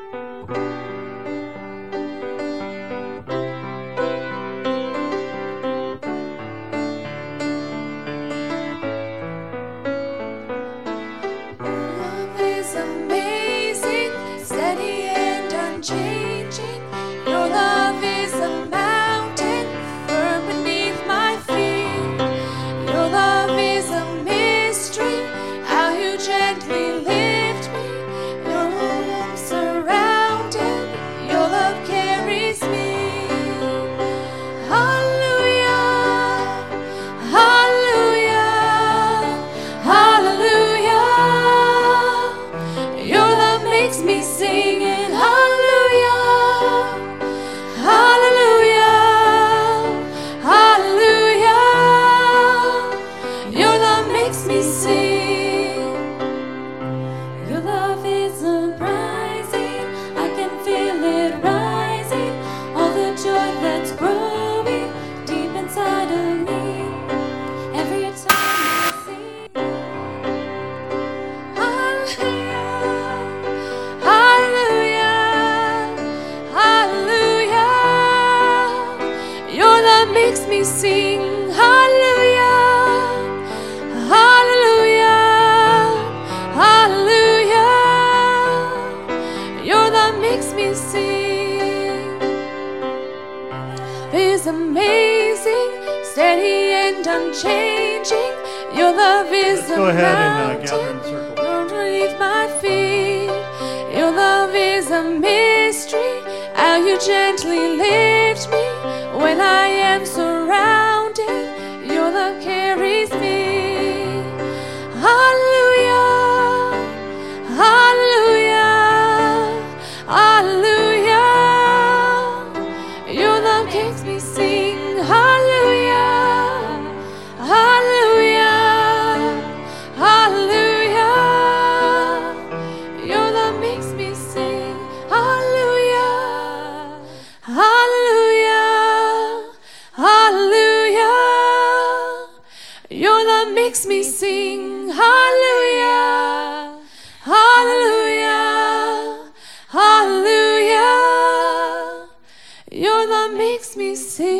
Love is amazing, steady and unchanging. Your love is a mountain firm beneath my feet. Your love is a mystery, how you gently lift me. Your love surrounded, your love carries me. Hallelujah, hallelujah, hallelujah. Your love makes me sing it. Hallelujah, hallelujah, hallelujah. Your love makes me sing. Your love is uprising, I can feel it rising. All the joy that's growing deep inside of me. Every time I sing. Hallelujah, hallelujah, hallelujah. Your love makes me sing. Hallelujah, hallelujah, hallelujah. Your love makes me sing. Is amazing, steady and unchanging. Your love is Let's a go ahead and gather in mountain a circle. underneath my feet. Your love is a mystery, how you gently lift me when I am surrounded. Your love carries me. Hallelujah, hallelujah, hallelujah. Your love makes me sing. Hallelujah, hallelujah, hallelujah. Your love makes me sing. Hallelujah, hallelujah, hallelujah. Your love makes me sing. Hallelujah, hallelujah, hallelujah. Your love makes me sing.